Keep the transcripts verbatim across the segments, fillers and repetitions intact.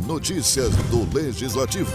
Notícias do Legislativo.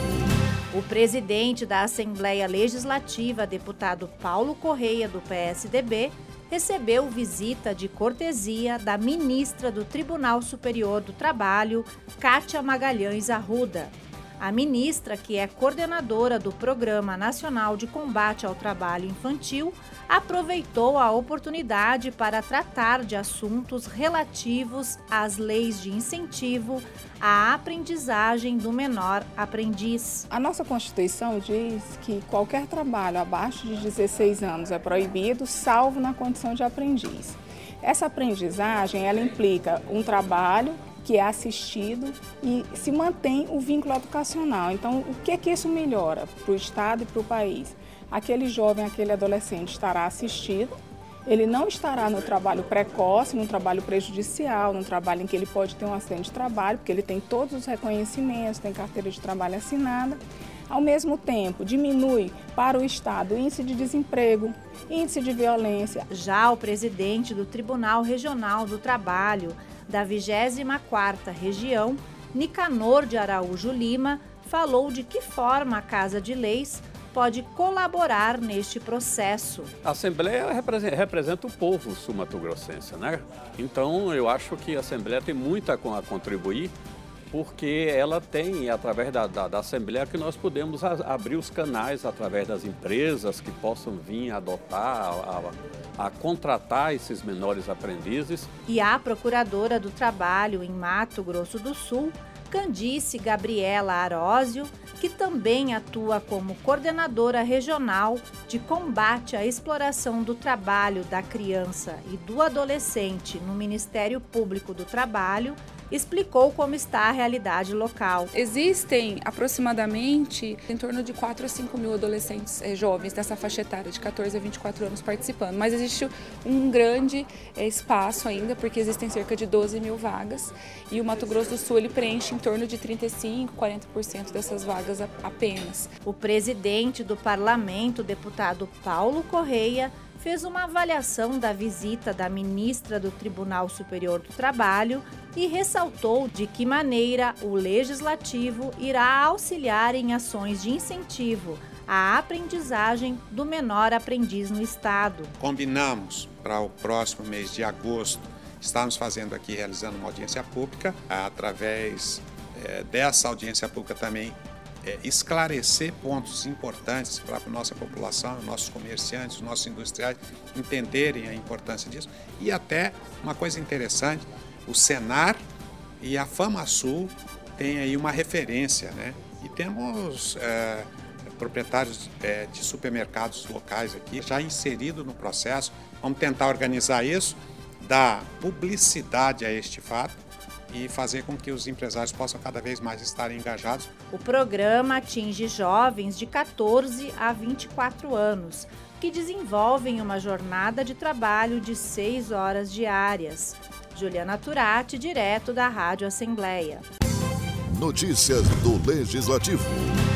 O presidente da Assembleia Legislativa, deputado Paulo Correia, do P S D B, recebeu visita de cortesia da ministra do Tribunal Superior do Trabalho, Kátia Magalhães Arruda. A ministra, que é coordenadora do Programa Nacional de Combate ao Trabalho Infantil, aproveitou a oportunidade para tratar de assuntos relativos às leis de incentivo à aprendizagem do menor aprendiz. A nossa Constituição diz que qualquer trabalho abaixo de dezesseis anos é proibido, salvo na condição de aprendiz. Essa aprendizagem, ela implica um trabalho que é assistido e se mantém o vínculo educacional. Então, o que é que isso melhora para o Estado e para o país? Aquele jovem, aquele adolescente estará assistido, ele não estará no trabalho precoce, no trabalho prejudicial, no trabalho em que ele pode ter um acidente de trabalho, porque ele tem todos os reconhecimentos, tem carteira de trabalho assinada. Ao mesmo tempo, diminui para o Estado o índice de desemprego, índice de violência. Já o presidente do Tribunal Regional do Trabalho da vigésima quarta Região, Nicanor de Araújo Lima, falou de que forma a Casa de Leis pode colaborar neste processo. A Assembleia representa o povo sul-mato-grossense, né? Então, eu acho que a Assembleia tem muito a contribuir, porque ela tem, através da, da, da Assembleia, que nós podemos a, abrir os canais através das empresas que possam vir adotar, a, a, a contratar esses menores aprendizes. E a Procuradora do Trabalho em Mato Grosso do Sul, Candice Gabriela Arósio, que também atua como coordenadora regional de combate à exploração do trabalho da criança e do adolescente no Ministério Público do Trabalho, explicou como está a realidade local. Existem aproximadamente em torno de quatro a cinco mil adolescentes eh, jovens dessa faixa etária de quatorze a vinte e quatro anos participando, mas existe um grande eh, espaço ainda, porque existem cerca de doze mil vagas e o Mato Grosso do Sul ele preenche em torno de trinta e cinco, quarenta por cento dessas vagas apenas. O presidente do Parlamento, deputado Paulo Correia, fez uma avaliação da visita da ministra do Tribunal Superior do Trabalho e ressaltou de que maneira o Legislativo irá auxiliar em ações de incentivo à aprendizagem do menor aprendiz no Estado. Combinamos para o próximo mês de agosto, estamos fazendo aqui, realizando uma audiência pública, através é, dessa audiência pública também É, esclarecer pontos importantes para a nossa população, nossos comerciantes, nossos industriais entenderem a importância disso. E até uma coisa interessante, o Senar e a FamaSul têm aí uma referência, né? E temos é, proprietários é, de supermercados locais aqui já inseridos no processo. Vamos tentar organizar isso, dar publicidade a este fato e fazer com que os empresários possam cada vez mais estarem engajados. O programa atinge jovens de quatorze a vinte e quatro anos, que desenvolvem uma jornada de trabalho de seis horas diárias. Juliana Turati, direto da Rádio Assembleia. Notícias do Legislativo.